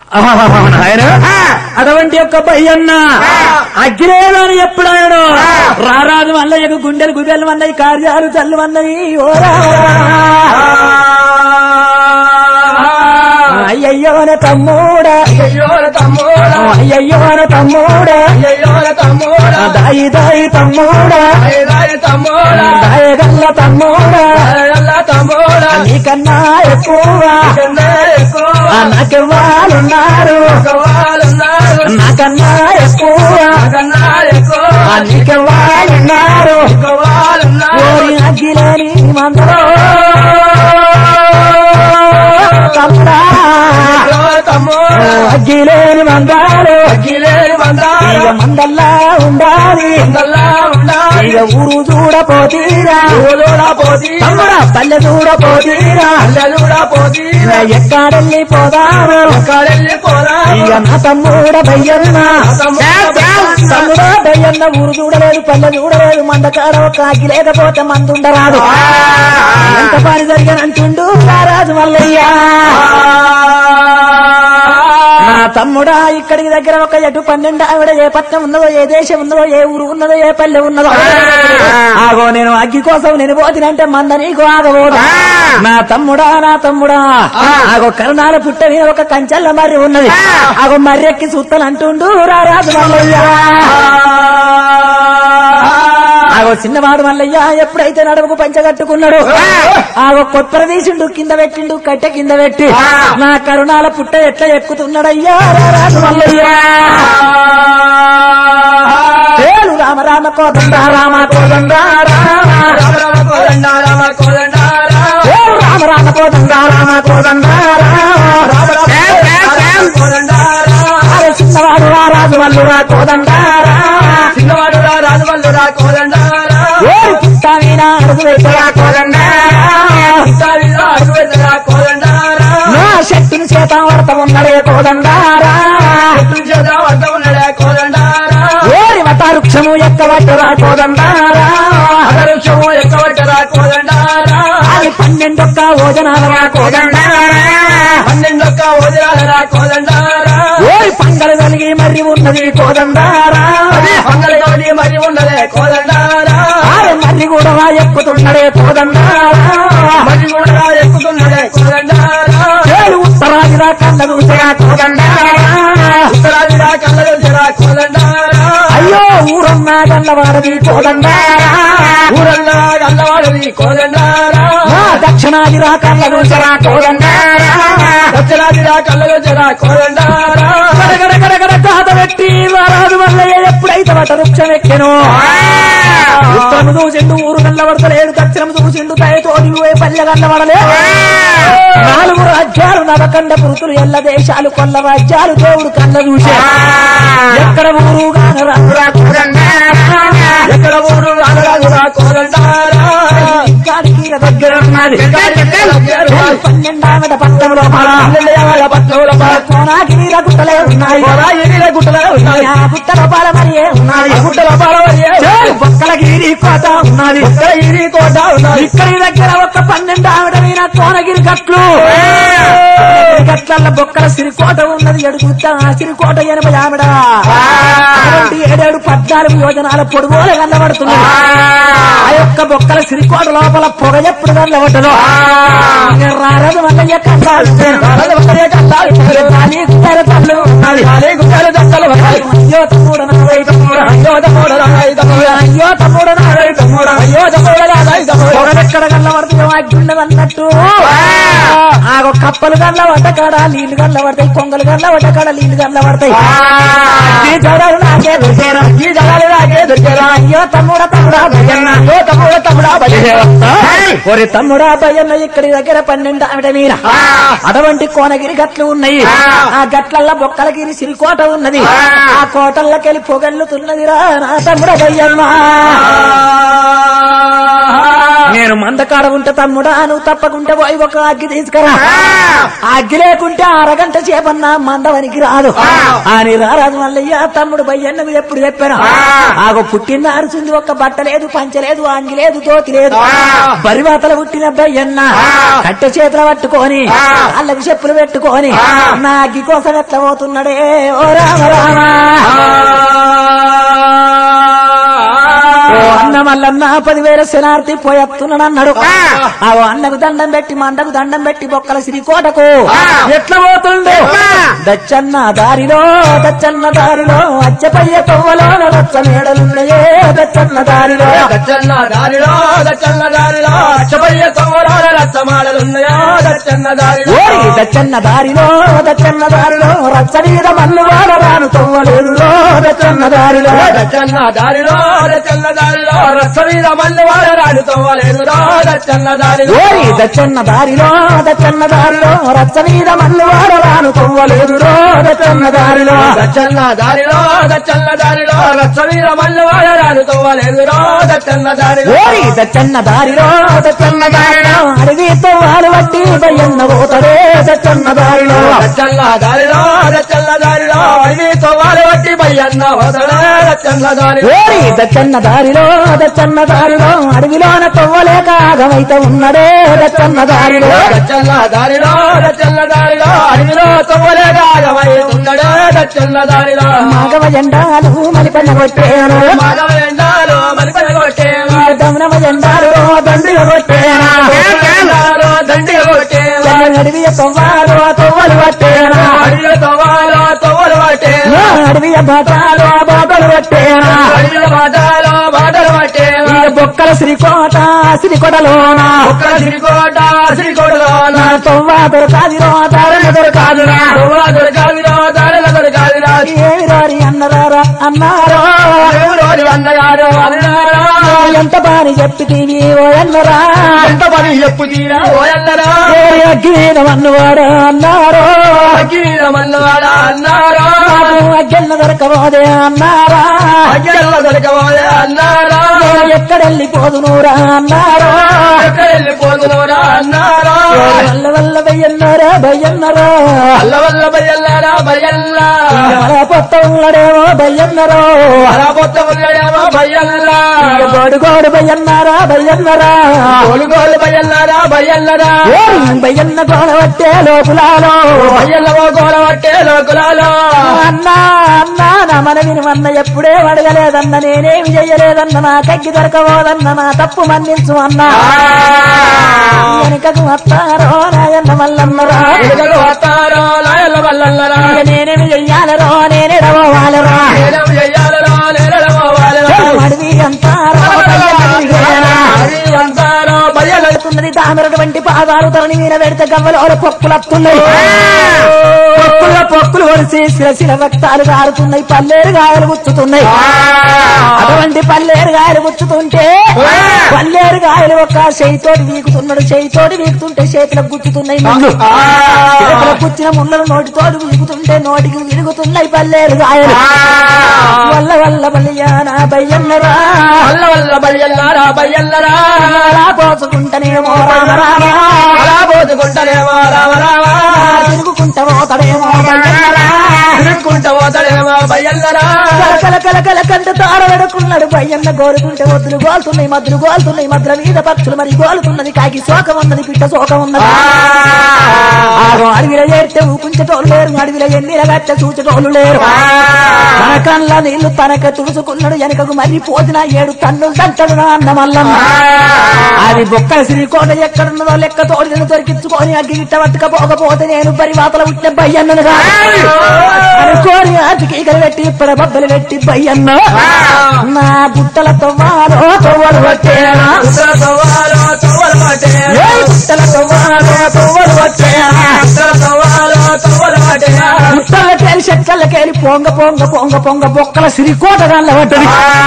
అటువంటి యొక్క భయ్యన్న అగ్రేదాన్ని ఎప్పుడాయను రారాజు మల్లయ్యకు గుండెలు గుబెలు అన్నాయి, కార్యాలు చల్లు అన్నాయి. అయ్యయ్యోన తమ్ముడా అయ్యయ్యోన తమ్ముడా దాయి దాయి తమ్ముడా దాయగల్ల తమ్ముడా నీకన్నా ఎక్కువ నాకెవ్వాలున్నారు, నాకన్నా ఎక్కువ నీకెవ్వాలున్నారు. అగ్గిలేని మందరో అగ్గిలేని మందాలు మందల్లా ఉండాలి, ఇక ఊరు చూడపోతీరా తమ్ముడా పల్లె చూడపోతీరా ఎక్కడెళ్ళి పోదాము ఇక నా తమ్ముడ భయ్యన్న తమ్ముడా భయ్యన్న ఊరు చూడలేదు పల్లె చూడలేదు మందకాడ ఒక అగ్గి లేకపోతే మందుండరాదు. ఎంత పని జరిగానంటుండు రారాజు మల్లయ్య. నా తమ్ముడా ఇక్కడికి దగ్గర ఒక ఎటు 12 ఆవిడ ఏ పట్నం ఉన్నదో, ఏ దేశం ఉన్నదో, ఏ ఊరు ఉన్నదో, ఏ పల్లె ఉన్నదో ఆగో నేను అగ్గి కోసం నేను పోతినంటే మంద నీకు ఆగబోదు. నా తమ్ముడా నా తమ్ముడా ఆగో కరుణాల పుట్ట మీద ఒక కంచెల్ల మర్రి ఉన్నది, ఆగో మర్రెక్కి సుత్తనంటుండు రారాజు మల్లయ్య. ఆగో చిన్నవాడు మల్లయ్య ఎప్పుడైతే నడుముకు పంచగట్టుకున్నాడు ఆగో కొత్తర తీసిండు, కింద పెట్టిండు, కట్టె కింద పెట్టి నా కరుణాల పుట్ట ఎట్లా ఎక్కుతున్నాడయ్యా రారాజు మల్లయ్య. పేరు రామ రామ కోదండ రామ కోదండ పేరు రామ రామ కోదండ రామ కోదండ చిన్నవాడు రారాజు మల్లురా కోదండ చిన్నవాడు రారాజు మల్లురా కోదండ పుట్టామీనా అడుగు వేసరా కోదండ నా శక్తిని చేత వర్త ఉన్నడే కోదండారా ఓరి మత వృక్షము ఎక్కబట్టరా కోదండారా అది 12 ఓజనాలరా కోదండారా ఓరి పంగలు కలిగి మరి ఉన్నది కోదండారా మర్రి కూడా ఎక్కుతున్నాడే కోదండారా ఉత్తరాదిరా కళ్ళ చూసరా కోదండారా అయ్యో ఊరన్నా గల్లవాడది కోదండారా దక్షిణాదిరా కళ్ళ చూసరా కోదండారా కాత పెట్టి వారాదు మల్లయ్య ఎప్పుడైతే వట వృక్షం ఎక్కెను ఉత్తరము చూసిండు ఊరు గల్లబడతలేడు, దక్షిణము చూసిండు తయతోడి పల్లె గల్లబడలే. 4 రాజ్యాలు నవకండ పురుతులు ఎల్ల దేశాలు కొల్ల రాజ్యాలు దేవుడు కళ్ళ చూసే ఎక్కడ ఊరు గానరాజురా ఎక్కడ ఊరు రాజరాజురా కోదండారా దగ్గర ఉన్నది 12వ పట్టణంలో కోనాగిరి గుట్టలే ఉన్నాయి, గుట్టల పాల మరియే ఉన్నాయి, బొక్కలగిరి కోట ఉన్నది, ఇక్కడి దగ్గర ఒక 12 ఆవిడ మీద కోనగిరి గట్లు గట్ల బొక్కల సిరికోట ఉన్నది. ఎడుగుతా సిరికోట 80 ఆవిడ 7 14 యోజనాల పొడుగోలు కనబడుతుంది. ఆ యొక్క బొక్కల సిరికోట లోపల పొగ ఎప్పుడు కనబడదు రారదు మల్లయ్య కట్టాలు అయ్యో తమ్ముడు ఎక్కడ కళ్ళబడుతుందో అగ్గుండదన్నట్టు ఆగో కప్పలు గల్ల వడ్డకాడ నీళ్లు గల్ల పడతాయి, కొంగలు గల్ల వడ్డకాడ నీళ్లు గల్ల పడతాయి. ఈ జడాలు నాకే దొరికేరా, ఈ జడాలు నాకే దొరికేరా. అయ్యో తమ్ముడా తమ్ముడా భయ్యన్న, అయ్యో తమ్ముడా తమ్ముడా భయ్యన్న. ఒరి తమ్ముడా భయ్యన్న ఇక్కడి దగ్గర 12 ఆవిడ మీర అటువంటి కోనగిరి గట్లు ఉన్నాయి. ఆ గట్లల్లో బొక్కలగిరి సిరికోట ఉన్నది. ఆ కోటల్లోకెళ్ళి పొగల్లుతున్నదిరా నా తమ్ముడ భయ్యన్న. నేను మందకాడ ఉంటే తమ్ముడా నువ్వు తప్పకుంటే పోయి ఒక అగ్గి తీసుకురా అగ్గి లేకుంటే అరగంట చేపన్నా మందవనికి రాదు అని రారాజు మల్లయ్య తమ్ముడు బయ్యన్నకు ఎప్పుడు చెప్పాను ఆగో పుట్టిన అరుచుంది ఒక్క బట్ట లేదు పంచలేదు అంగి లేదు తోతి లేదు బరివాతల పుట్టిన బయ్యన్న కట్టె చేతులు పట్టుకొని అల్లకి చెప్పులు పెట్టుకొని నా అగ్గి కోసం ఎట్లా పోతున్నాడే ఓ రామ రామ అన్న మల్లన్న 10,000 శనార్థి పోయత్తున్నాడు అన్నాడు ఆ అన్నకు దండం పెట్టి మండకు దండం పెట్టి బొక్కల శ్రీకోటకు ఎట్లా పోతుండే దచ్చన్న దారిలో అచ్చపయ్య తవ్వలో రచ్చ మేడలున్నాయే దచ్చన్న దారిలో అచ్చపయ్య తవ్వలో రచ్చ మేడలున్నాయో దచ్చన్న దారిలో రచ్చ మీద మన్ను వాడరాను తవ్వలేదు దచ్చన్న దారిలో రచ్చ మీద మన్ను వాడరాను తవ్వలేదు దచ్చన్న దారిలో దచ్చన్న దారిలో రచ్చ మీద మన్ను వాడరాను తవ్వలేదు దచ్చన్న దారిలో రచ్చ మీద మన్ను వాడరాను తవ్వలేదు దచ్చన్న దారిలో అడవి తవ్వాలు బట్టి బయ్యన్న పోతాడే దచ్చన్న దారిలో అడవి తవ్వాలు బట్టి బయ్యన్న పోతాడే దచ్చన్న దారిలో అడవిలోన తవ్వలేక ఆగమైతే ఉన్నడే దచ్చన్న దారిలో అడవిలో తవ్వలేక ఆగమైతే ఉన్నడే దచ్చన్న దారిలో మాగవ జెండాలు మలిపన కొట్టేను దమనమ జెండాలు దండిగా కొట్టేనా అడవియ తవ్వలు పట్టేనా అడవియ బాటలు పట్టేనా బొక్కల శ్రీకోటలోన తొవ్వ దొరకాదిరో దొరకాదురా ఏమి రారి అన్నారో ఎంత పని చెప్పితీవి ఓ అన్నరా అగ్గినమన్నవాడు అన్నారో అగ్గెన్న దొరకబోదే అన్నారా ఎక్కడెళ్ళిపోదునూరా అన్నారో వల్ల భయ్యన్నరా పొత్త ఉన్నడేమో భయ్యన్నరో గోడుగోడు భయ్యన్నారా భయ్యన్న గోడవట్టే లోకులాలో అన్నా నా మనవిని మన్న ఎప్పుడే అడగలేదన్న నేనేమి చెయ్యలేదన్న నా కగ్గి దొరకబోదన్న నా తప్పు మన్నించు అన్నా వెనుకకు వస్తారో నాయన్న మల్లన్నరా నేనేమి చెయ్యాలరో నేనేడవాలరా అడవి అంతారో భయలుతున్నది తామరటువంటి పాదాలు తలని మీద పెడితే గవ్వలో పొక్కులత్తున్నాయి పొక్కులు ఒడిసి శిల రక్తాలు కారుతున్నాయి పల్లేరు గాయలు గుచ్చుతున్నాయి అటువంటి పల్లేరు గాయలు గుచ్చుతుంటే పల్లేరు గాయలు ఒక చేయితోటి వీకుతుంటే చేతులకు గుచ్చుతున్నాయి ముళ్ళు చేతులకు గుచ్చిన ముళ్ళను నోటితోటి వీకుతుంటే నోటికి విరుగుతున్నాయి పల్లేరు గాయలు వల్ల బలియానా బయ్యన్నరా పోసుకుంటనేమో తిరుగుకుంటా పోతాడేమో కలకల కంట తార వెడుకున్నాడు బయ్యన్న గోలుకుంటే వద్దులు గోలుతున్నాయి మద్దుల మీద పక్షులు మరి గోలుతున్నది కాకి శోకం ఉన్నది పిట్ట శోకం ఉన్నది అడవిలో చేరితే ఊపించేటోళ్ళు లేరు అడవిలో ఎన్నిల గట్ట చూచేటోళ్ళు లేరు తన కళ్ళ నీళ్లు తనక తుడుచుకున్నాడు వెనకకు మరి పోతున్నా 7 టన్నులు తంటాడు నా అన్న మల్లమ్మ అది బొక్కల శ్రీకోట ఎక్కడున్నదో లెక్క తోడి దొరికించుకొని అగ్గి గిట్ట పట్టుకపోకపోతే నేను పరివాతల పుట్టిన బయ్యన్నను అనుకోని ఆటికీకలు పెట్టి ఇప్పుడు బబ్బలు పెట్టి బయ్యన్న నా బుట్టల తవ్వలు పట్టేనా బుట్టలకెళ్ళి పుట్టని చెట్లకెళ్ళి పొంగ పొంగ పొంగ పొంగ బొక్కల శ్రీకోట గాళ్ళ పడ్డది.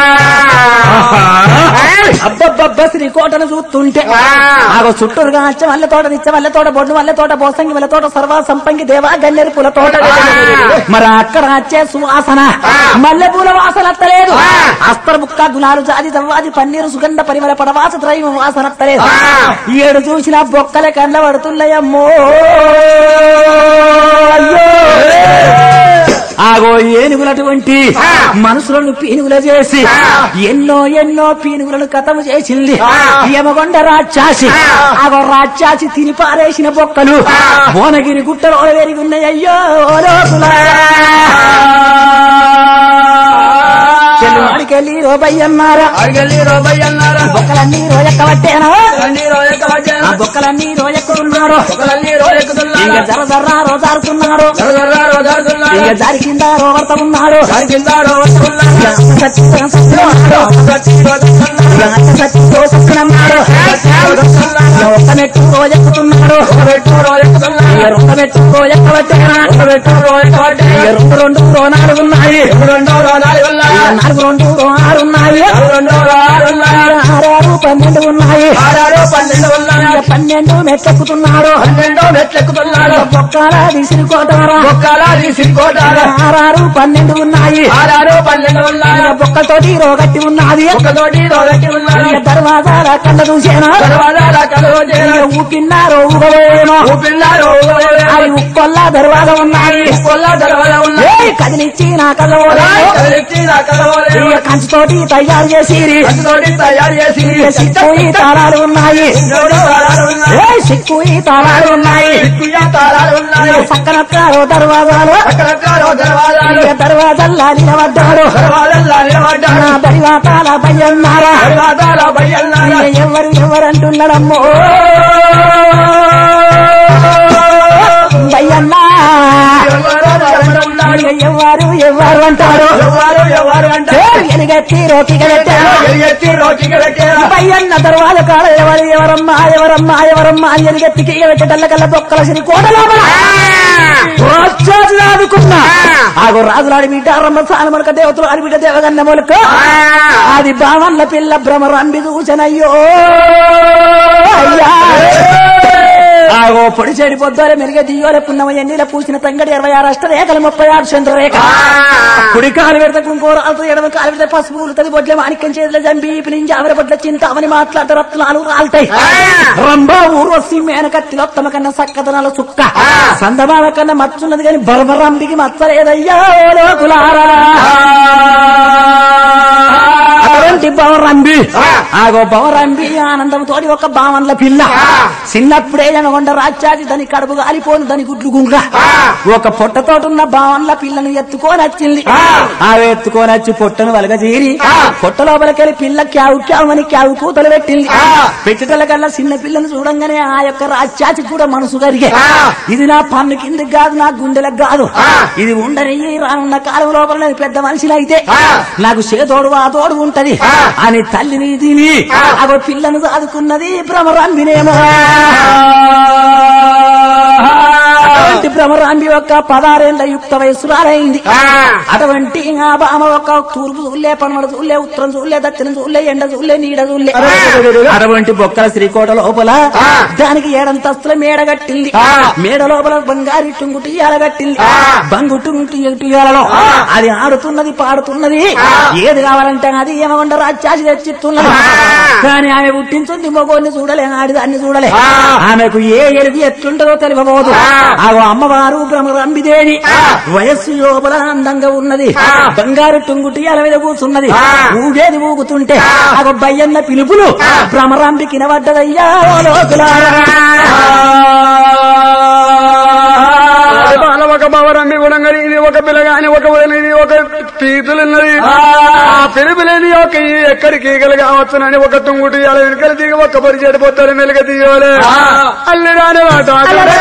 అబ్బబ్బబ్బ శ్రీకోటను చూస్తుంటే ఆగో చుట్టూరుగా అచ్చ మల్లె తోట నిచ్చ మల్లె తోట బొడ్డు మల్లె తోట బోసంగి మల్లె తోట సర్వా సంపంగి దేవా గన్నేరు పూల తోట. మరి అక్కడ వచ్చే సువాసన మల్లె పూల వాసన అత్తలేదు. అస్తర బుక్క గులాలు జాది దవ్వాది పన్నీరు సుగంధ పరిమళ పడవాస ద్రైవ వాసన అత్తలేదు. ఏడు చూసిన బొక్కల కండ్ల పడుతున్నాయమ్మో. ఆగో ఏనుగులటువంటి మనసులను పీనుగుల చేసి ఎన్నో ఎన్నో పీనుగులను కథము చేసింది యమగొండ రాక్షసి. ఆగో రాక్షసి తిని పారేసిన బొక్కలు భువనగిరి గుట్టలో వెరిగి ఉన్నాయి. అయ్యో అడికెళ్ళి రోబయ్యన్నారా బొక్కలన్నీ రోజెక్కబట్టేనా బొక్కలన్నీ రోజెక్కుతున్నారు. ఇక జర జర్రా రోజారుతున్నారు. ఇక జారి కింద రోవర్త ఉన్నారు. ఒక్క మెట్టు రోజెక్కుతున్నాడు. రెండు మెట్టు రోజెక్కబట్టేనా రెండు రెండు రోనాలు ఉన్నాయి. నాలుగు రెండు ఆరు ఉన్నాయి. 12 ఉన్నాయి. 12 మెట్లెక్కుతున్నాడు. బొక్కల తీసిరికోటారా 6 12 ఉన్నాయి. బొక్కతోటి రోగట్టి ఉన్నది. దర్వాజాల కళ్ళ చూసేనా ఊపిన్నారు ఊగలేమో అది ఉక్కొల్లా దర్వాజా ఉన్నాయి. కదిలిచ్చి నా కళ్ళ కంచుతోటి తయారు చేసి సిక్కుయి తాళాలు ఉన్నాయి. సిక్కుయి తాళాలు ఉన్నాయి. పక్కనొక్కరో దర్వాజాలు దర్వాజల్లా నిలబడ్డాడు. దర్వాతాల భయన్నారా ఎవరు ఎవరంటున్నాడమ్మో భయన్నా ఎవరు ఎవరు అంటారు. ఎలుగెత్తి రోకిగా పెట్టారు. పయ్యన్న తర్వాత కాడ ఎవరు ఎవరమ్మా ఎవరమ్మా ఎవరమ్మా అని ఎలుగెత్తికి పెట్టేటల్ల కల్లా బొక్కల సిరి కోట లోపల ఆదుకున్నా. ఆగో రాజులాడి బిడ్డ రమ్మ సాలమలక దేవతలు ఆడిబిడ్డ దేవగన్న మొలక అది బావన్న పిల్ల భ్రమరంబి చూచనయ్యో అయ్యా. ఆగో పొడి చెడి పొద్దులే మెరుగ దియోల పున్నమ ఎన్నిల పూసిన తంగడి 26 అష్టరేఖలు 36 చంద్రరేఖ. కుడి కాలు పెడితే కుంకోరాలతో ఎడమ కాలు పెడితే పసుపు ఉలుతుంది. బొడ్ల మాణిక్యం చేతుల జంబి నుంచి ఆవిర బొడ్ల చింతామని మాట్లాడితే రత్నాలు రాలుతాయి. రంభా ఊర్వశి మేనకత్తిలోత్తమ కన్నా సక్కదనాల చుక్క సందమాల కన్నా మచ్చున్నది కానీ బర్బరంబికి మచ్చలేదయ్యా లోకులారా. అటువంటి భవరంబి ఆగో భవరంబి ఆనందంతో ఒక బావన్ల పిల్ల చిన్నప్పుడే జనగొండ రాక్షసి దాని కడుపు గాలిపోను దాని గుడ్లు గుంగ ఒక పొట్టతోటున్న బావన్ల పిల్లను ఎత్తుకొని వచ్చింది. ఆమె ఎత్తుకొని వచ్చి పొట్టను వలగజీరి పొట్ట లోపలికెళ్ళి పిల్ల క్యావు క్యావని క్యావు కూతలు పెట్టింది. పెట్టటల కల్లా చిన్న పిల్లను చూడంగానే ఆ యొక్క రాక్షసి కూడా మనసు కరిగే ఇది నా పన్ను కిందకి కాదు నా గుండెలకు కాదు ఇది ఉండని రానున్న కాలం లోపల నేను పెద్ద మనిషిని అయితే నాకు చేతోడు ఆ తోడు ఉంటది అని తల్లిని తిని అగో పిల్లను సాదుకున్నది భ్రమరంబినేమో. అటువంటి భ్రమరాంబి యొక్క 16 ఏళ్ల యుక్త వయస్సురాలైంది. అటువంటి ఆ బామ ఒక తూర్పు చూలే పడమర చూలే ఉత్తరం చూలే దక్షిణం చూలే ఎండ చూలే నీడ చూలే. అటువంటి బొక్కల శ్రీకోట లోపల దానికి 7 అంతస్తుల మేడ కట్టింది. మేడ లోపల బంగారు టుంగుటియాల కట్టింది. బంగు టుంగుటియాలలో అది ఆడుతున్నది పాడుతున్నది ఏది కావాలంటే అది ఏమకుండా రాజ్యాసి తెచ్చిస్తున్నది. కానీ ఆమె పుట్టించుంది మగోన్ని చూడలే ఆడిదాన్ని చూడలే. ఆమెకు ఏ ఎలుగు ఎట్లుంటదో తెలియబోదు. ఆగో అమ్మవారు భ్రమరంబిదేవి వయస్సు లోపల అందంగా ఉన్నది. బంగారు టుంగుటియాల మీద కూర్చున్నది. ఊగేది ఊగుతుంటే ఆగో బయ్యన్న పిలుపులు భ్రమరంబికి వినబడ్డదయ్యా లోకులారా. ఒక భవరంబి గుణంగా ఇది ఒక పిల్లగాని ఒక ఇది ఒక పీతులున్నది. ఆ పిలుపులేని ఒక ఎక్కడికి ఈగలు కావచ్చునని ఒక తుంగుటి అలా వెనుకలు దిగి ఒక్క పరి చెడిపోతారు మెలుగ తీయలే అల్లిరాని బాటాదుడే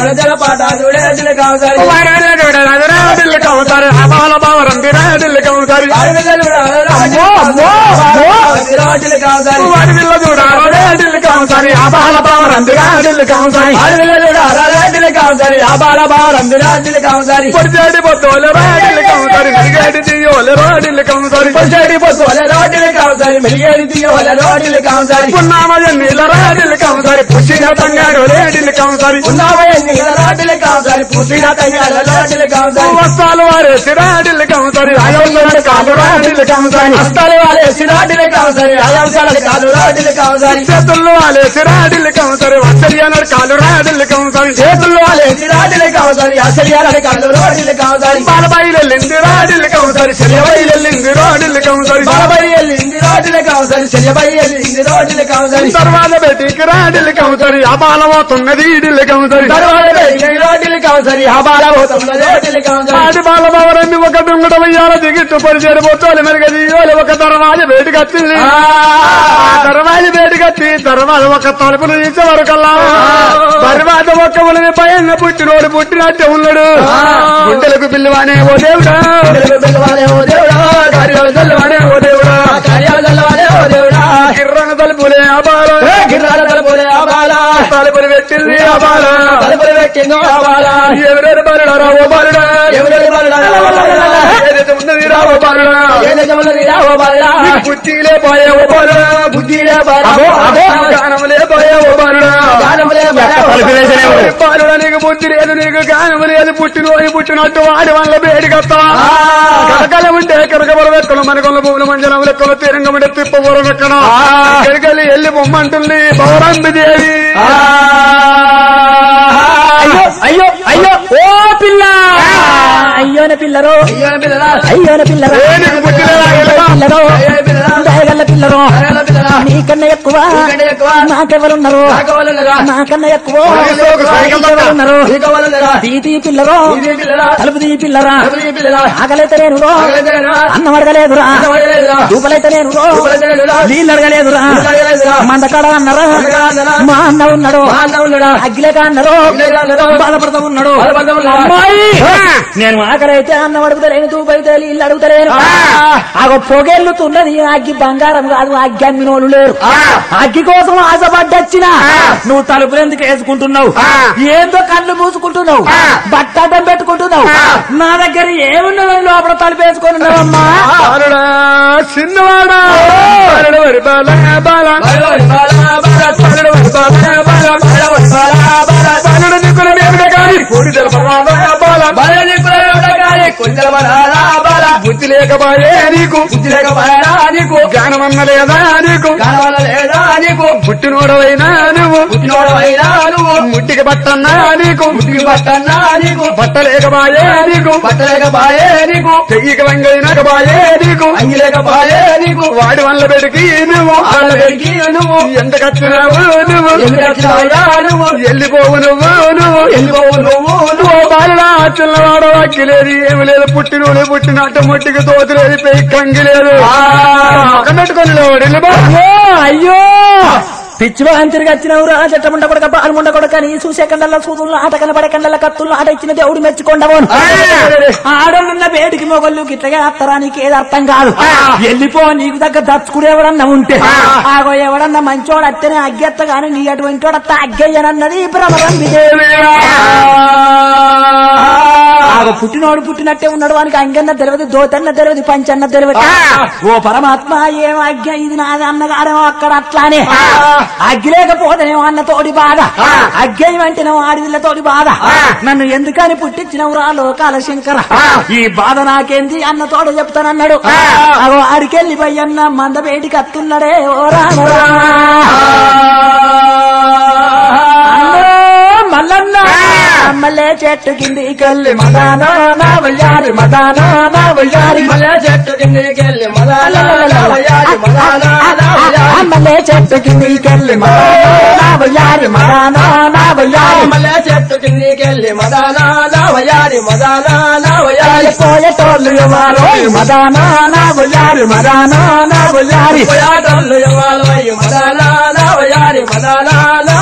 బావరంబి కాంసారి వారి పిల్ల చూడాలి ఢిల్లీ కాంసారి ఆబాల బావరందుగా ఢిల్లీ కాంసారి పొడిచేడి పొత్తోలే ఢిల్లీ కాంసారి మెలిగేడి దియోలే ఢిల్లీ కాంసారి పున్నామయ నీళ్ళ ఢిల్లీ కాంసారి పుష్టిన తంగారు ఢిల్లీ కాంసారి వస్తాలు వారేసి ఢిల్లీ కాంసారి కాలు ఢిల్లీ కాంసారి చేతుల్లో వాలేసి ఢిల్లీ కాంసారి వసరియానాడు కాలు ఢిల్లీ కాంసారి బాలబాయి వెళ్ళింది ఢిల్లీ కాంసారి శల్యబాయి వెళ్ళింది ఢిల్లీ కాంసారి తర్వాత బేటీకి ఢిల్లీ కాంసారి అబాలమవుతున్నది ఢిల్లీ కాంసారి ఆడి బాలబావరాన్ని ఒక దుంగట వయ్యాల దిగిట్టు పరిచేడు పోతాలి మెరుగది ఒక దర్వాజ బేటికి వచ్చింది దర్వాజ బేటికి వచ్చి దర్వాజ ఒక తలుపులు తీసే వరకల్లా తర్వాత ఒక్క ఉలిని భయంగా పుట్టినోడు పుట్టినట్టే ఉన్నాడు గుండెలకు పిల్లవానే ఓ దేవుడా కార్యాలు చల్లవానే ఓ దేవుడా గిర్రన తలుపులే అబాల తలుపులు పెట్టింది అబాల ఎవరెవరు బాలుడా ఓ బాలుడా ఏదైతే ఉన్నది రావో బాలుడా బుద్ధిలే పోయే ఓ గానములే పోయే ఓ బాలుడా నీకు బుద్ధి లేదు నీకు గానము లేదు పుట్టినట్టు వాడి వల్ల బేడికత్తా కరకల ఉంటే కరకబల లెక్కలు మనకొల్ల భూముల మంజనం లెక్కలు తీరంగముంటే తిప్పబోర లెక్కన కరకలి ఎల్లి బొమ్మంటుంది పౌరంబి దేవి అయ్యో అయ్యో ఓ పిల్ల అయ్యోన పిల్లరో అయ్యోన పిల్లరో దయగల్ల పిల్లరో నీకన్నా ఎక్కువ నాకెవరున్నారు నాకన్నా ఎక్కువ ఎవరున్నారు తీతి పిల్లరో తలుపు తీ పిల్లరా ఆకలైతే నేనురో అన్నం అడగలేదురా దూపలైతే నేనురో నీళ్ళు అడగలేదురా మందకాడ అన్నారా మా అన్న ఉన్నాడు అగ్గిలేక అన్నారు బాధపడుతూ ఉన్నాడు నేను ఆకలైతే అన్నం అడుగుతలేను దూపైతే నీళ్ళు అడుగుతలేను ఆగో పొగెళ్ళుతున్నది అగ్గి బంగారం కాదు అగ్గి అమ్మినోళ్ళు లేరు అగ్గి కోసం ఆశపడ్డొచ్చినా నువ్వు తలుపులు ఎందుకు వేసుకుంటున్నావు ఏందో కళ్ళు మూసుకుంటున్నావు బట్టడం పెట్టుకుంటున్నావు నా దగ్గర ఏమున్నదో లోపల తలుపు వేసుకొని ఉన్నావమ్మా చిన్నవాడా బుద్ధి లేకపాయే నీకు జ్ఞానమన్న లేదా నీకు పుట్టినోడవైనా నువ్వు ముట్టికి బట్టన్నా నీకు బట్ట లేకపాయే నీకు చెయ్యికి వంగైనకపాయే నీకు వాడి వల్ల పెడికి నువ్వు ఎంతకచ్చినావు నువ్వు వెళ్ళిపోవు నువ్వు బాలుడా చిన్నవాడ అక్కిలేదు ఏమి లేదు పుట్టినట్టు ముట్టికి తోతులేదు పెయి కంగి లేదు పెట్టుకొని అయ్యో పిచ్చిలో తిరిగి వచ్చినవురా చెట్టముండ కొడక పాలుముండ కొడక నీ చూసే కండల సూదుల్లో ఆట కనబడే కండల కత్తుల్లో ఆట ఇచ్చిన దేవుడు మెచ్చుకోండవను ఆడోళ్ళున్న వేడికి మొగళ్ళు గిట్టగా అత్తరా నీకు ఏది అర్థం కాదు వెళ్ళిపో నీకు దగ్గర దచ్చుకుడు ఎవడన్నా ఉంటే ఆగో ఎవడన్నా మంచోడు అత్తనే అగ్గెత్త గాని నీ అటువంటి వాడు అత్త అగ్గయ్యనన్నది భ్రమరం విజయమే ఆగో పుట్టినోడు పుట్టినట్టే ఉన్నాడు వానికి అంగన్న తెలియదు దోతన్న తెలియదు పంచన్న తెలియదు ఓ పరమాత్మ ఏం అగ్గ ఇది నాది అన్నగారేమో అక్కడ అట్లానే అగ్గి లేకపోతేనేమో అన్న తోడి బాధ అగ్గేయం అంటేనేమో ఆడివిళ్ళతోటి బాధ నన్ను ఎందుకని పుట్టించినవురా లోకాల శంకర ఈ బాధ నాకేంది అన్న తోడు చెప్తానన్నాడు అగో ఆడికెళ్ళి పోయన్న మంద బయటికి అత్తున్నాడే ఓ రామరా మల్లన్న మల్లె చెట్టు కిందికెళ్ళి మదానా నా వయ్యారి మదానా నా వయ్యారి మల్లె చెట్టు కిందికెళ్ళి మదానా నా వయ్యారి మదానా నా వయ్యారి మల్లె చెట్టు కిందికెళ్ళి మదానా నా వయ్యారి మదానా నా వయ్యారి మల్లె చెట్టు కిందికెళ్ళి మదానా నా వయ్యారి మదానా నా వయ్యారి పోయేటోళ్ళు ఎవరో మదానా నా వయ్యారి మదానా నా వయ్యారి పోయేటోళ్ళు ఎవరో మదానా నా వయ్యారి మదానా నా వయ్యారి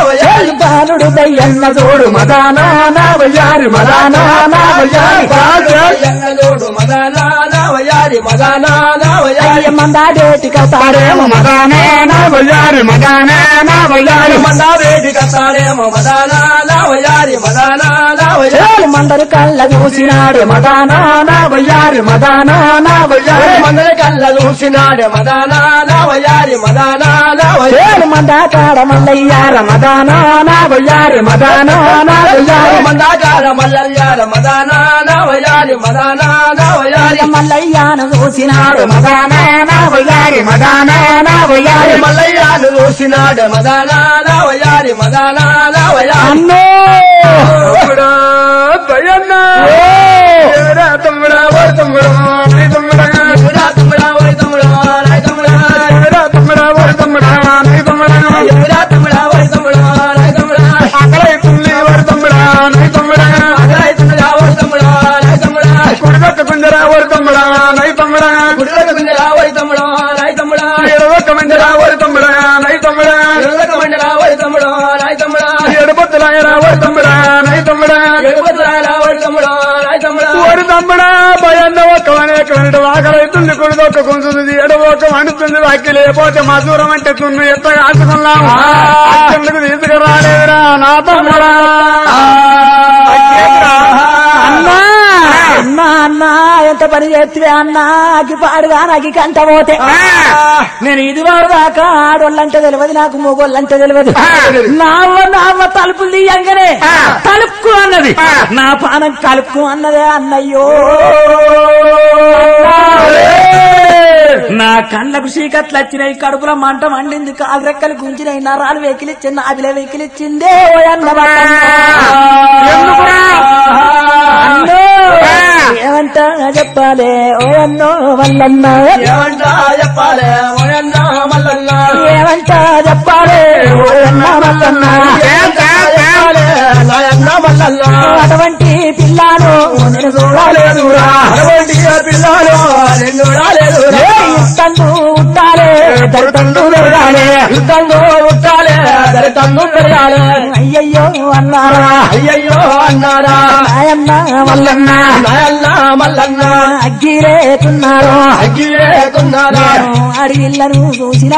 బాలుడు దయ్యన్న చూడు మదానా నా వయ్యారి మదానా నా వయ్యారి చూడు మదానా నా వయ్యారి మదానా నా వయ్యారి మందాడేటి కతారేమో మదానా నా వయ్యారి మదానా నా వయ్యారి మందాడేటి కతారేమో మదానా నా వయ్యారి మదానా నా వయ్యారి మందరు కళ్ళ చూసినాడు మదానా నా వయ్యారి మదానా నా వయ్యారి మందరి కళ్ళ చూసినాడు మదానా నా వయ్యారి మదానా నా వయ్యారి మందాకాడ మల్లయ్యార మదానా నా వయ్యారి మదానా నా వయ్యారి మందాకాడ మల్లయ్యార మదానా నా వయ్యారి మదానా నా వయ్యారి మల్లయ్యాను చూసినాడు మదానా నా వయ్యారి మదానా నా వయ్యారి మల్లయ్యాను చూసినాడు మదానా నా వయ్యారి మదానా నా వయ్యారి అన్నో తమ్ముడా భయన్నా తమ్ముడా ఓ తమ్ముడా తమ్ముడా తమ్ముడా ఓయ్ తమ్ముడా రాయ్ తమ్ముడా తమ్ముడా ఓ తమ్ముడా తమ్ముడా తమ్ముడా ఓయ్ తమ్ముడా రాయ్ తమ్ముడా అక్కడైతుంది ఓ తమ్ముడా నై తమ్ముడా అదైతుందా ఓయ్ తమ్ముడా రాయ్ తమ్ముడా కుడిదొక్క పింజరా ఓ తమ్ముడా నై తమ్ముడా గుడిలోకి పింజరా ఓయ్ తమ్ముడా రాయ్ తమ్ముడా ఎడవొక్క పింజరా ఓ తమ్ముడా నై తమ్ముడా గుడిలోకి పింజరా ఓయ్ తమ్ముడా రాయ్ తమ్ముడా ఎడబొత్తులాయరా ఓ తమ్ముడా నై తమ్ముడా ఎడుపతురాయరా ఓయ్ తమ్ముడా రాయ్ తమ్ముడా ఓరి తమ్ముడా భయన్న ఒక్క అనేక ఆకలైతుంది కుడిదొక్క కొంచుంది ఎడవొక్క వండుతుంది వాకి లేకపోతే మధురం అంటే తున్ను ఎంత కాచుకున్నాము అక్కడికి తీసుకురాలేదురా నా తమ్ముడా అన్నా అన్నా అన్నా ఎంత పని చేస్తే అన్నా అగ్గి పాడుగా నాకు కంట పోతే నేను ఇది వారు దాకా ఆడోళ్ళంటే తెలియదు నాకు మొగోళ్ళంటే తెలియదు నావ్వ తలుపులు తీయంగానే తలుపుకు అన్నది నా పానం కలుపుకు అన్నదే అన్నయ్యో నా కళ్ళకు చీకట్లు వచ్చినాయి కడుపులో మంట మండింది కాలు రెక్కలు గుంజినాయి నరాలు వెకిలిచ్చింది నాదిలే వెకిలిచ్చిందే ఓ ఏమంటా చెప్పాలే ఓ అన్నో మల్లన్న ఏమంటా చెప్పాలే ఓయన్నా మల్లన్న ఏమంటా చెప్పాలే ఓ అన్న మల్లన్న నాయన్న మల్లన్న అటువంటి పిల్లాను నేను చూడలేదురా అటువంటి పిల్లలు రెండు రాలేదు తండ్రు ఉట్టాలే తండ్రు పెరగాలే యుద్ధంలో ఉట్టాలే దళితంలో పెరగాలి అయ్యయ్యో అన్నారా అయ్యయ్యో అన్నారా నాయన్న మల్లన్న నాయన్న మల్లన్న అగ్గిరేతున్నారు అగ్గిలేకున్నారా అడిగిళ్ళను చూసినా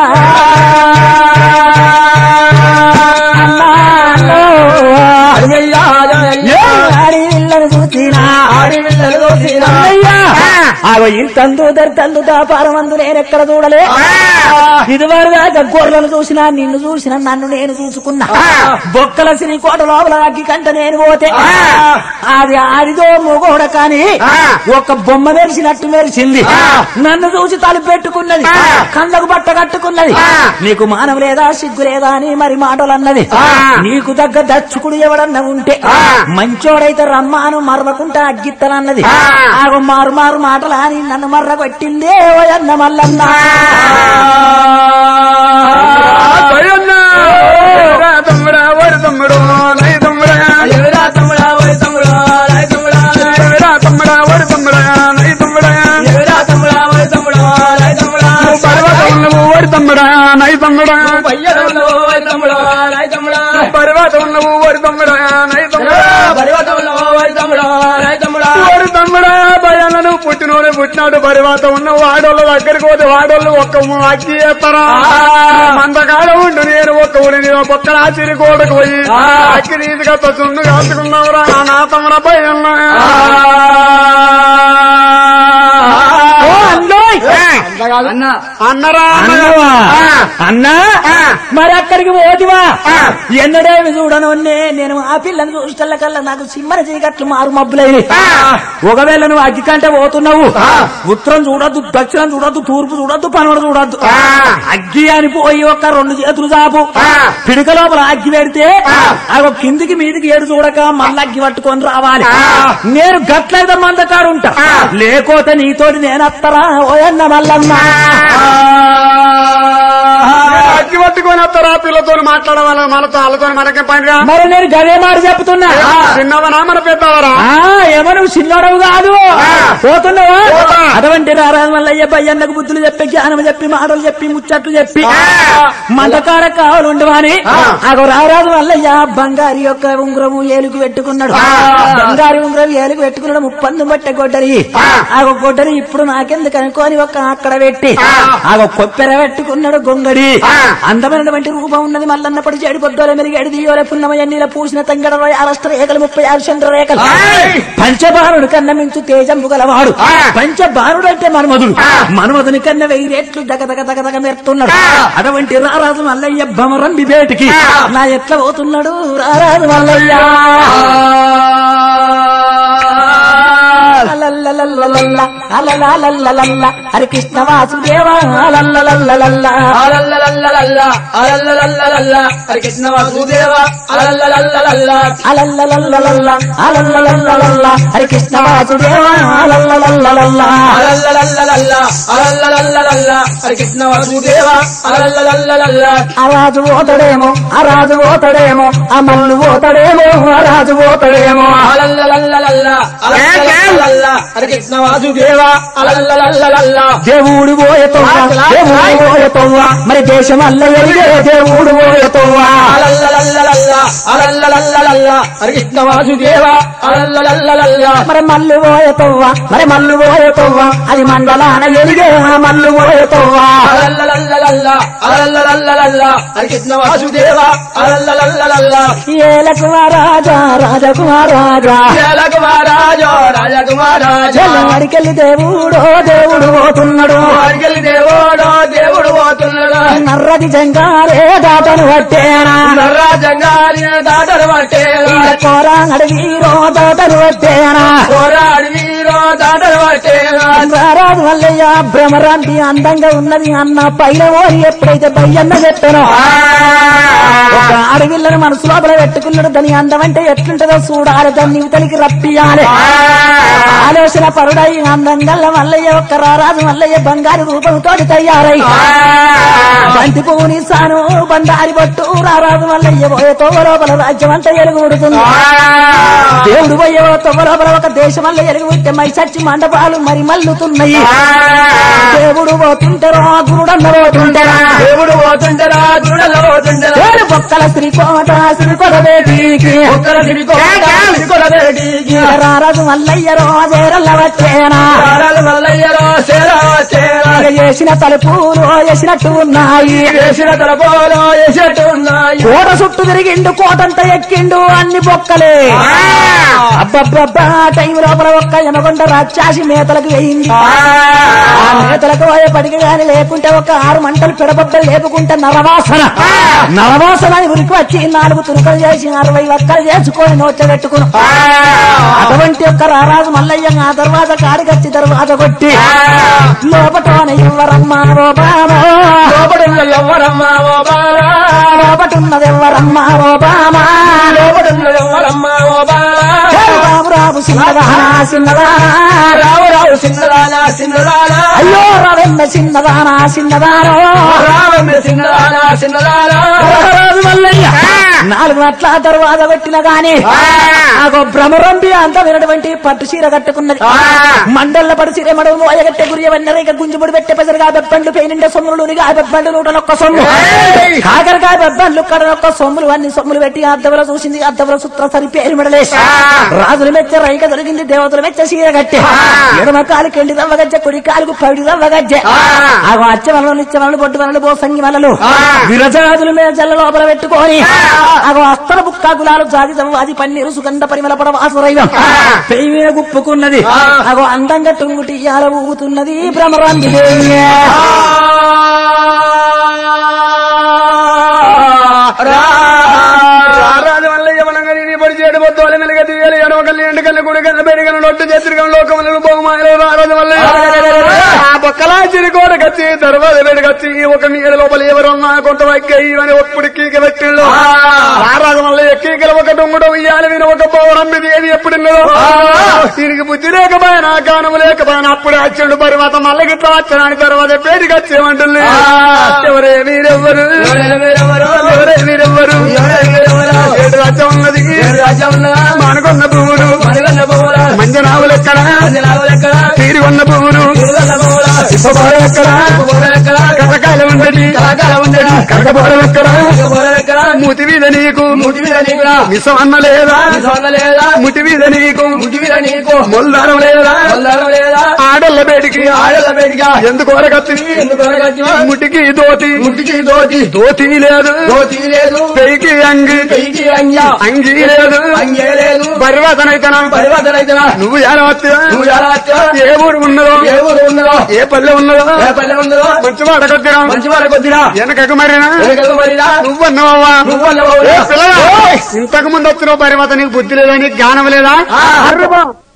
అడిగిళ్ళను చూసినా ఆడిపిల్లలు చూసినా అవి ఇంతందు దరితందు దాపారమందు నేనెక్కడ చూడలే ఇదివరకు దాకా గొర్రెలను చూసినా నిన్ను చూసినా నన్ను నేను చూసుకున్నా బొక్కల శ్రీకోట లోపల అగ్గి కంట నేను పోతే అది ఆడిదో మొగోడ కాని ఒక బొమ్మ మెరిసినట్టు మెరిసింది నన్ను చూసి తలుపు పెట్టుకున్నది కళ్ళకు బట్ట కట్టుకున్నది నీకు మానవ లేదా సిగ్గు లేదా అని మరి మాటలు అన్నది నీకు దగ్గర దచ్చుకుడు ఎవడన్నా ఉంటే మంచోడైతే రమ్మాను మరవకుంటా అగ్గిత్తనన్నది ఆగో మారు మారు మాటలు అని నన్ను మర్ర కొట్టిందే ఓ అన్న మల్లన్న తమ్ముడా ఓరి తమ్ముడు నై తమ్ముడా ఎవరా తమ్ముడా ఓయ్ తమ్ముడా రాయ్ తమ్ముడా తమ్ముడా ఓరి తమ్ముడా నై తమ్ముడా ఎవరా తమ్ముడా ఓయ్ తమ్ముడా రాయ్ తమ్ముడా పర్వతం నువ్వు ఓరి తమ్ముడా నై తమ్ముడా పయ్యడంలో ఓయ్ తమ్ముడా రాయ్ తమ్ముడా పర్వతం నువ్వు ఓరి తమ్ముడా నై తమ్ముడా పర్వతంలో ఓయ్ తమ్ముడా రాయ్ తమ్ముడా ఓరి తమ్ముడా భయాలను పుట్టినోడే పుట్టినాడు పర్వతం ఉన్న వాడోళ్ళ దగ్గరికి పోతే వాడోళ్ళు ఒక్క అక్కి చేస్తారా మందకాడ ఉండు నేను ఒక్క ఊరిని ఒక్కడా చిరికోడకు పోయి అక్కి తీసుకొస్తా చున్ను కాల్చుకున్నావురా నా తమ్ముడ భయన్నా అన్నరా అన్నా మరి అక్కడికి పోతివా ఎన్నడేమి చూడను నేను ఆ పిల్లని చూసేకల్లా నాకు సిమ్మర చీకట్లు మారు మబ్బులైన ఒకవేళ నువ్వు అగ్గి కంటే పోతున్నావు ఉత్తరం చూడొద్దు దక్షిణం చూడొద్దు తూర్పు చూడొద్దు పనవడు చూడొద్దు అగ్గి అని పోయి ఒక్క రెండు చేతులు చాపు పిడిక లోపల అగ్గి పెడితే అగో కిందికి మీదికి ఏడు చూడక మళ్ళీ అగ్గి పట్టుకొని రావాలి నేను గట్లయితే మందకాడు ఉంటా లేకపోతే నీతోటి నేను అత్తరా ఓయన్న మల్లన్న కత్తి పట్టుకొని వస్తారా పిల్లతో మాట్లాడవాలా మనతో వాళ్ళతో మనకే పనిరా మరి నేను గదే మాట చెప్తున్నా చిన్నవనా మన పెద్దవరా ఏమో నువ్వు చిన్నోడవు కాదు పోతున్నావా అటువంటి రారాజు మల్లయ్య బయ్యన్నకు బుద్ధులు చెప్పి జ్ఞానం చెప్పి మాటలు చెప్పి ముచ్చట్లు చెప్పి మంటకాడ కావాలి ఉండవని అగో రారాజు మల్లయ్య బంగారి యొక్క ఉంగరము ఏలుగు పెట్టుకున్నాడు బంగారి ఉంగరం ఏలుగు పెట్టుకున్నాడు ముప్పందు బట్టే గొడ్డరి ఆగో గొడ్డరి ఇప్పుడు నాకెందుకు అనుకోని ఒక అక్కడ పెట్టి ఆగో కొప్పెర పెట్టుకున్నాడు గొంగడి అందమైనటువంటి రూపం ఉన్నది మల్లన్నప్పటి చెడి పొద్దుల మెరిగేడు దియోల పున్నమయన్నీల పూసిన తంగడ అరస్త రేఖలు 36 చంద్ర రేఖలు పంచబాణుడు కన్న మించు తేజంబు గలవాడు పంచబాణుడు అంటే మన్మధుని కన్న 1000 రెట్లు దగదగ మెరుతున్నాడు అటువంటి రారాజు మల్లయ్య భమరం బిబేటికి నా ఎట్లా పోతున్నాడు రారాజు మల్లయ్య హరి కృష్ణ వాసుదేవ హరి కృష్ణ వాసుదేవ హరి కృష్ణ వాసుదేవ హరి కృష్ణ వాసుదేవ అరాజు పోతాడేమో ఆ మల్లు పోతాడేమో అరాజు పోతాడేమో హరి కృష్ణ వాసుదేవ దేవుడు పోయతోవా మరి దేశం అల్ల ఎరిగే దేవుడు పోయతోవా హరి కృష్ణ వాసుదేవ మరి మల్లు పోయతోవా అది మండలాన ఎరిగే మల్లు పోయతోవా హరి కృష్ణ వాసుదేవ ఏలకుమారాజా రాజకుమారాజా రాజకుమారాజా అడికెళ్ళి దేవుడు పోతున్నాడు దేవుడు పోతున్నాడు నర్రది జంగారే దాటను పట్టేనా దాటలు పట్టేనా కోరా అడవిరో దాటను పట్టేనా దాటలు పట్టేనా రారాజు మల్లయ్య భ్రమరాంతి అందంగా ఉన్నది అన్న పైన ఓరి ఎప్పుడైతే బయ్యన్న చెప్పానో ఒక అడవిళ్ళని మనసు లోపల పెట్టుకున్నాడు దాని అందం అంటే ఎట్లుంటుందో చూడాలి దాన్ని ఇవతలికి రప్పియాలి ఆలోచన పరుడై అందంగా మల్లయ్య ఒక్క రారాజు మల్లయ్య బంగారు రూపంతో తయారై బంతి పువ్వుని సాను బండారి పట్టు రారాజు మల్లయ్య పోయేతో లోపల రాజ్యం అంతా ఎలుగుడుతుంది దేవుడు పోయే లోపల ఒక దేశం వల్ల ఎలుగుబెట్టే మై చచ్చి మండపాలు మరి మల్లుతున్నాయి దేవుడు పోతుంటారా గురుడన్న పోతుంటారా బొక్కల శ్రీకోట శ్రీకొడబేటికి రారాజు మల్లయ్య రోజేరల్ల వచ్చేనా చేసిన తలుపులు వేసినట్టు ఉన్నాయి కోట చుట్టూ తిరిగిండు కోటంతా ఎక్కిండు అన్ని బొక్కలే అబ్బబ్బబ్బా టైం లోపల ఒక్క యమగొండ రాక్షసి మేతలకు వేయింది ఆ మేతలకు పోయేపటికి గాని లేకుంటే ఒక 6 మంటలు పెడబొబ్బలు లేపుకుంటే నరవాసన ఉరికి వచ్చి 4 తురుకలు చేసి 60 లక్కలు చేసుకొని నోట పెట్టుకుని అటువంటి ఒక్క రారాజు మల్లయ్య ఆ దర్వాజ కాడిగచ్చి దర్వాజ కొట్టి లోపటోన ఎవ్వరమ్మా ఓ బామా లోపటున్నది ఎవ్వరమ్మా ఓ బామా రావు చిన్నదానా అయ్యో రవెన్న చిన్నదానా మల్లయ్య 4 గంటల దర్వాజ పెట్టిన గాని నాకు భ్రమరంబి అంత వినటువంటి పట్టు చీర కట్టుకున్నది మండల పడు చీర మడవు మోయగట్టె గురియవన్నరేక గుంజుముడి పెట్టే పెసరగా బెప్పండ్లు పేనిండే సొమ్ములునిగా బెప్పండ్లు 101 సొమ్ము కాకరకాయ బెప్పండ్లు కడనొక్క సొమ్ములు అన్ని సొమ్ములు పెట్టి అద్దవల చూసింది అద్దవల సుత్ర సరి పేరు మెడలేసి రాజులు మెచ్చ రైక దొరికింది దేవతలు మెచ్చ చీర కట్టి ఎడమ కాలు కెండి రవ్వగజ్జ కుడి కాలుకు పడి రవ్వగజ్జ ఆ అచ్చ వలలు నిచ్చ వలలు బొడ్డు వలలు బోసంగి వలలు విరజాదులు మీద జల్ల లోపల పెట్టుకొని అగో అస్తల బుక్క గులాలు జాతి అది పన్నీరు సుగంధ పరిమళ పడ వాసురైవం పెయి మీద గుప్పుకున్నది అగో అందంగా టుంగుటి ఇయాల ఊగుతున్నది భ్రమరాంబి దేవి రారాజు మల్లయ్య వనంగని నీ పడి చేయడం వద్దు మెలగ తీయాలి ఎడవకల్లి ఎండకల్లి గుడికల్లి బెడికల్లి నొట్టు చేతిరికల్లి లోకములను బహుమాయలు రారాజు మల్లయ్య బొక్కలా చిరుకోట లోపలికొచ్చి దర్వాజ వెలుగొచ్చి ఒక నీడ లోపల ఎవరున్నా కొంత వైద్యని ఒప్పుడు కీక పెట్టిళ్ళు రారాజు వల్ల ఎక్కీకలు ఒక దొంగడు ఇయ్యాలి విని ఒక పౌరం మీద ఏది ఎప్పుడున్నదో దీనికి బుద్ధి లేకపోయినా గానం లేకపోయినా అప్పుడు వచ్చాడు తర్వాత మళ్ళీ గిట్లా వచ్చాను తర్వాత పేరుకి వచ్చేమంటుంది ఎవరే మీరెవ్వరు ఎవరే మీరెవ్వరు ఏడు రాజ్యం ఉన్నది మానుకొన్న పువ్వులు మంజనావులు ఎక్కడ తీరి ఉన్న పువ్వులు ఎక్కడ కథకాల ఉండేది కథపోవడం ఎక్కడ మూతి మీద నీకు విషం అన్న లేదా ముటి మీద నీకు మొల్దారం లేదా ఆడళ్ళ బేటికి ఎందుకు ముటికి దోతి లేదు పెయికి అంగి లేదు పరివర్తనైతనా నువ్వు ఎలా ఏ ఊరు ఉన్నదో ఏ పల్లె ఉన్నదో మంచి వాడకొద్దిరా వెనకకు మరినా నువ్వన్నావా ఇంతకు ముందు వచ్చిన పరివర్తన నీకు బుద్ధి లేదా నీకు జ్ఞానం లేదా